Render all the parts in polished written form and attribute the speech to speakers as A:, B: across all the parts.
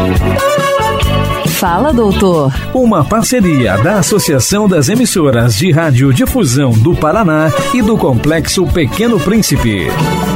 A: Fala, doutor.
B: Uma parceria da Associação das Emissoras de Radiodifusão do Paraná e do Complexo Pequeno Príncipe.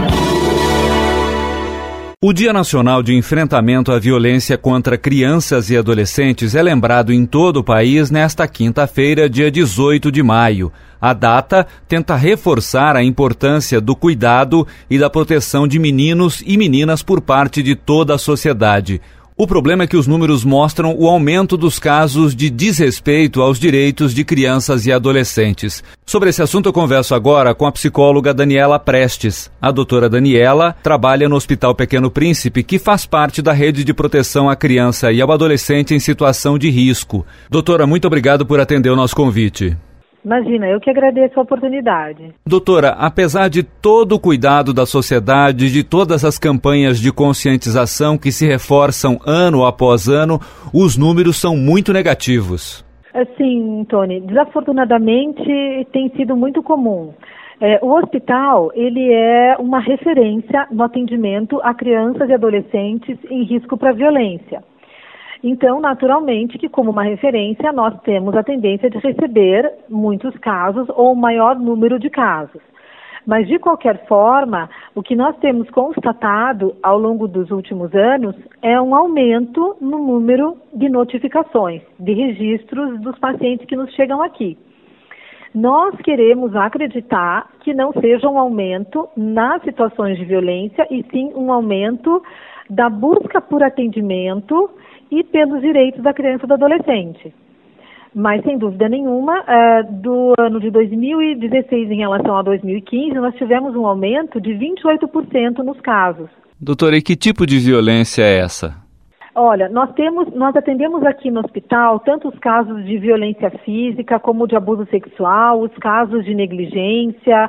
C: O Dia Nacional de Enfrentamento à Violência contra Crianças e Adolescentes é lembrado em todo o país nesta quinta-feira, dia 18 de maio. A data tenta reforçar a importância do cuidado e da proteção de meninos e meninas por parte de toda a sociedade. O problema é que os números mostram o aumento dos casos de desrespeito aos direitos de crianças e adolescentes. Sobre esse assunto eu converso agora com a psicóloga Daniela Prestes. A doutora Daniela trabalha no Hospital Pequeno Príncipe, que faz parte da rede de proteção à criança e ao adolescente em situação de risco. Doutora, muito obrigado por atender o nosso convite.
D: Imagina, eu que agradeço a oportunidade.
C: Doutora, apesar de todo o cuidado da sociedade, de todas as campanhas de conscientização que se reforçam ano após ano, os números são muito negativos.
D: Sim, Tony, desafortunadamente tem sido muito comum. O hospital, ele é uma referência no atendimento a crianças e adolescentes em risco para violência. Então, naturalmente, que como uma referência, nós temos a tendência de receber muitos casos ou maior número de casos. Mas, de qualquer forma, o que nós temos constatado ao longo dos últimos anos é um aumento no número de notificações, de registros dos pacientes que nos chegam aqui. Nós queremos acreditar que não seja um aumento nas situações de violência, e sim um aumento da busca por atendimento e pelos direitos da criança e do adolescente. Mas, sem dúvida nenhuma, do ano de 2016 em relação a 2015, nós tivemos um aumento de 28% nos casos.
C: Doutora, e que tipo de violência é essa?
D: Olha, nós atendemos aqui no hospital tanto os casos de violência física como de abuso sexual, os casos de negligência,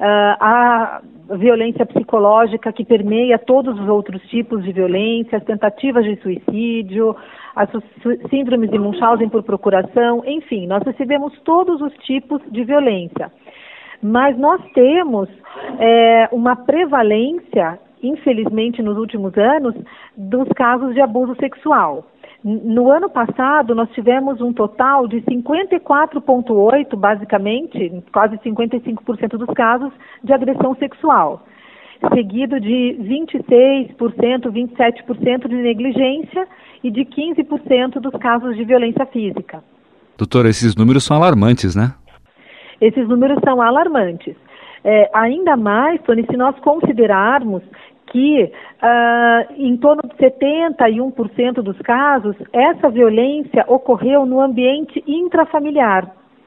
D: a violência psicológica que permeia todos os outros tipos de violência, as tentativas de suicídio, as síndromes de Munchausen por procuração, enfim, nós recebemos todos os tipos de violência. Mas nós temos uma prevalência, infelizmente, nos últimos anos, dos casos de abuso sexual. No ano passado, nós tivemos um total de 54,8%, basicamente, quase 55% dos casos de agressão sexual, seguido de 26%, 27% de negligência e de 15% dos casos de violência física.
C: Doutora, esses números são alarmantes, né?
D: Esses números são alarmantes. Ainda mais, Tony, se nós considerarmos que em torno de 71% dos casos, essa violência ocorreu no ambiente intrafamiliar.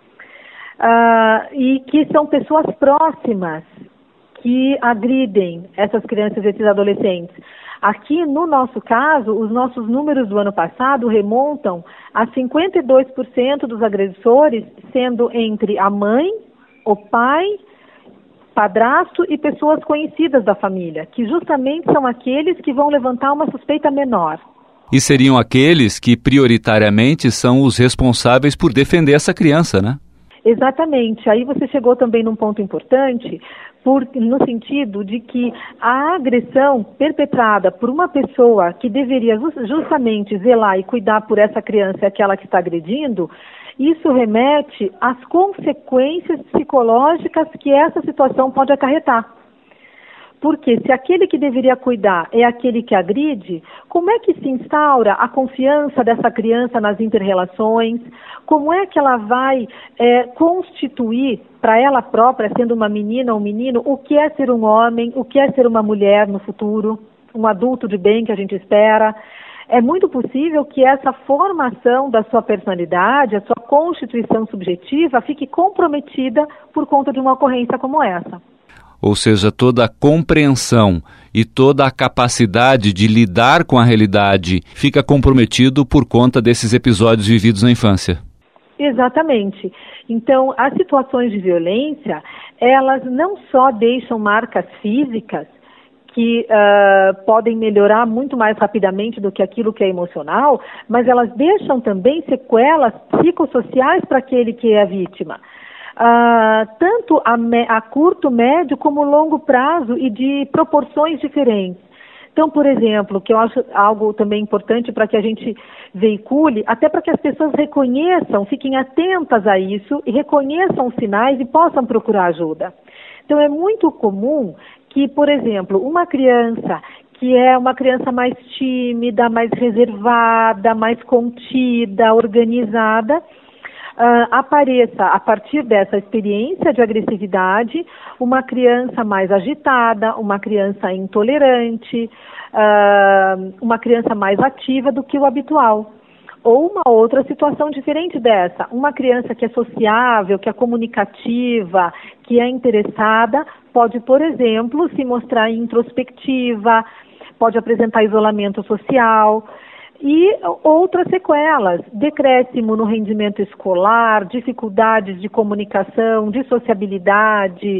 D: E que são pessoas próximas que agridem essas crianças e esses adolescentes. Aqui, no nosso caso, os nossos números do ano passado remontam a 52% dos agressores, sendo entre a mãe, o pai, padrasto e pessoas conhecidas da família, que justamente são aqueles que vão levantar uma suspeita menor.
C: E seriam aqueles que prioritariamente são os responsáveis por defender essa criança, né?
D: Exatamente. Aí você chegou também num ponto importante, no sentido de que a agressão perpetrada por uma pessoa que deveria justamente zelar e cuidar por essa criança e aquela que está agredindo, isso remete às consequências psicológicas que essa situação pode acarretar. Porque se aquele que deveria cuidar é aquele que agride, como é que se instaura a confiança dessa criança nas inter-relações? Como é que ela vai constituir para ela própria, sendo uma menina ou um menino, o que é ser um homem, o que é ser uma mulher no futuro, um adulto de bem que a gente espera? É muito possível que essa formação da sua personalidade, a sua constituição subjetiva, fique comprometida por conta de uma ocorrência como essa.
C: Ou seja, toda a compreensão e toda a capacidade de lidar com a realidade fica comprometido por conta desses episódios vividos na infância.
D: Exatamente. Então, as situações de violência, elas não só deixam marcas físicas, que podem melhorar muito mais rapidamente do que aquilo que é emocional, mas elas deixam também sequelas psicossociais para aquele que é a vítima. Tanto a curto, médio, como longo prazo e de proporções diferentes. Então, por exemplo, que eu acho algo também importante para que a gente veicule, até para que as pessoas reconheçam, fiquem atentas a isso e reconheçam os sinais e possam procurar ajuda. Então, é muito comum que, por exemplo, uma criança que é uma criança mais tímida, mais reservada, mais contida, organizada, apareça, a partir dessa experiência de agressividade, uma criança mais agitada, uma criança intolerante, uma criança mais ativa do que o habitual. Ou uma outra situação diferente dessa, uma criança que é sociável, que é comunicativa, que é interessada, pode, por exemplo, se mostrar introspectiva, pode apresentar isolamento social. E outras sequelas, decréscimo no rendimento escolar, dificuldades de comunicação, de sociabilidade,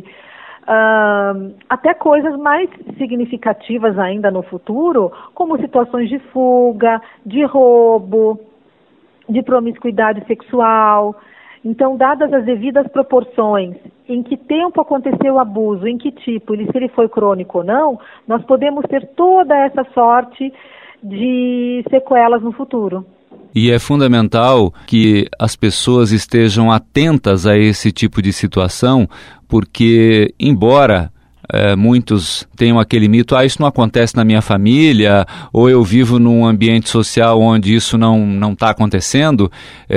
D: até coisas mais significativas ainda no futuro, como situações de fuga, de roubo, de promiscuidade sexual. Então, dadas as devidas proporções, em que tempo aconteceu o abuso, em que tipo, se ele foi crônico ou não, nós podemos ter toda essa sorte de sequelas no futuro.
C: E é fundamental que as pessoas estejam atentas a esse tipo de situação, porque, embora muitos tenham aquele mito, isso não acontece na minha família, ou eu vivo num ambiente social onde isso não está acontecendo,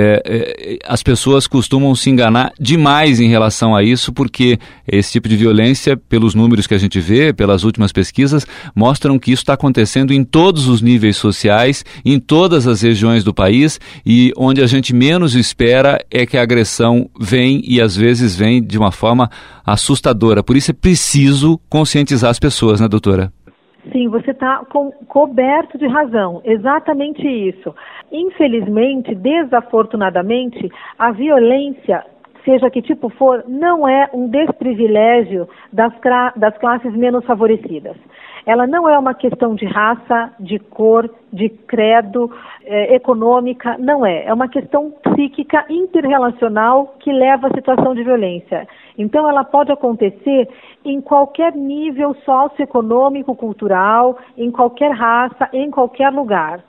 C: as pessoas costumam se enganar demais em relação a isso, porque esse tipo de violência, pelos números que a gente vê, pelas últimas pesquisas, mostram que isso está acontecendo em todos os níveis sociais, em todas as regiões do país, e onde a gente menos espera é que a agressão vem, e às vezes vem de uma forma assustadora. Por isso é preciso conscientizar as pessoas, né, doutora?
D: Sim, você está coberto de razão, exatamente isso. Infelizmente, desafortunadamente, a violência, seja que tipo for, não é um desprivilégio das classes menos favorecidas. Ela não é uma questão de raça, de cor, de credo, econômica, não é. É uma questão psíquica interrelacional que leva à situação de violência. Então, ela pode acontecer em qualquer nível socioeconômico, cultural, em qualquer raça, em qualquer lugar.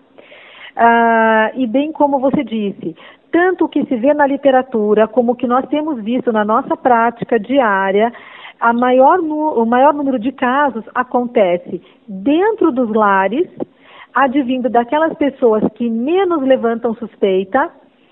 D: E bem como você disse, tanto o que se vê na literatura, como o que nós temos visto na nossa prática diária, o maior número de casos acontece dentro dos lares, advindo daquelas pessoas que menos levantam suspeita,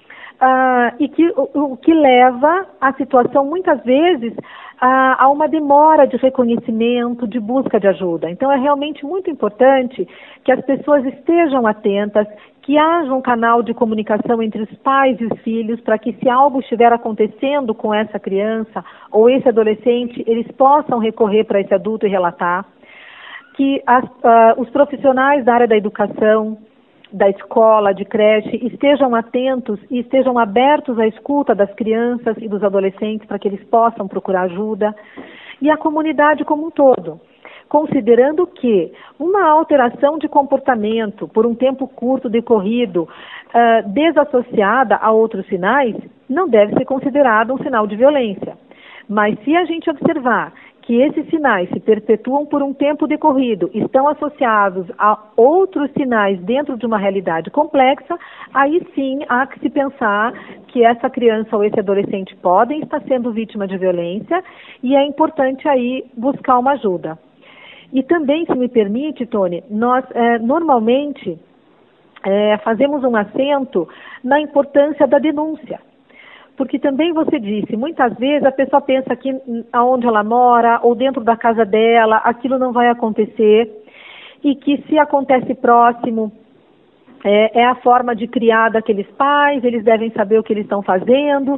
D: e o que leva a situação, muitas vezes, a uma demora de reconhecimento, de busca de ajuda. Então, é realmente muito importante que as pessoas estejam atentas, que haja um canal de comunicação entre os pais e os filhos, para que, se algo estiver acontecendo com essa criança ou esse adolescente, eles possam recorrer para esse adulto e relatar. Que os profissionais da área da educação, da escola, de creche, estejam atentos e estejam abertos à escuta das crianças e dos adolescentes para que eles possam procurar ajuda, e a comunidade como um todo, considerando que uma alteração de comportamento por um tempo curto decorrido, desassociada a outros sinais, não deve ser considerado um sinal de violência. Mas se a gente observar que esses sinais se perpetuam por um tempo decorrido, estão associados a outros sinais dentro de uma realidade complexa, aí sim há que se pensar que essa criança ou esse adolescente podem estar sendo vítima de violência, e é importante aí buscar uma ajuda. E também, se me permite, Tony, nós normalmente fazemos um acento na importância da denúncia. Porque também você disse, muitas vezes a pessoa pensa que aonde ela mora ou dentro da casa dela, aquilo não vai acontecer, e que se acontece próximo, é a forma de criar daqueles pais, eles devem saber o que eles estão fazendo.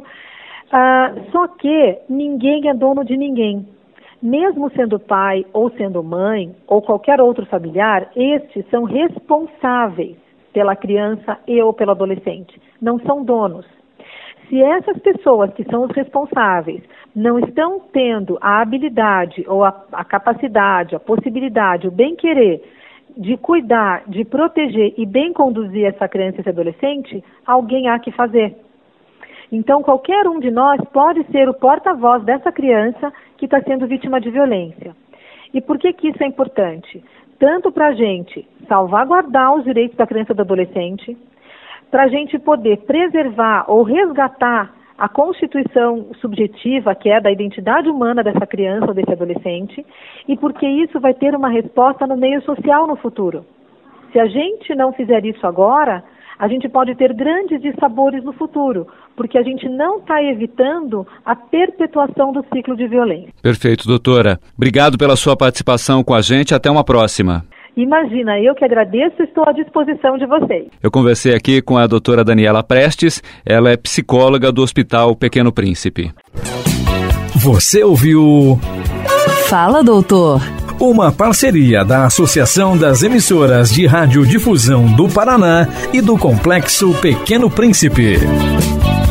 D: Só que ninguém é dono de ninguém. Mesmo sendo pai ou sendo mãe ou qualquer outro familiar, estes são responsáveis pela criança e ou pelo adolescente, não são donos. Se essas pessoas que são os responsáveis não estão tendo a habilidade ou a capacidade, a possibilidade, o bem-querer de cuidar, de proteger e bem conduzir essa criança e esse adolescente, alguém há que fazer. Então, qualquer um de nós pode ser o porta-voz dessa criança que está sendo vítima de violência. E por que isso é importante? tanto para a gente salvaguardar os direitos da criança e do adolescente, para a gente poder preservar ou resgatar a constituição subjetiva, que é da identidade humana dessa criança ou desse adolescente, e porque isso vai ter uma resposta no meio social no futuro. Se a gente não fizer isso agora, a gente pode ter grandes dissabores no futuro, porque a gente não está evitando a perpetuação do ciclo de violência.
C: Perfeito, doutora. Obrigado pela sua participação com a gente. Até uma próxima.
D: Imagina, eu que agradeço, estou à disposição de vocês.
C: Eu conversei aqui com a doutora Daniela Prestes, ela é psicóloga do Hospital Pequeno Príncipe.
B: Você ouviu...
A: Fala, doutor.
B: Uma parceria da Associação das Emissoras de Radiodifusão do Paraná e do Complexo Pequeno Príncipe.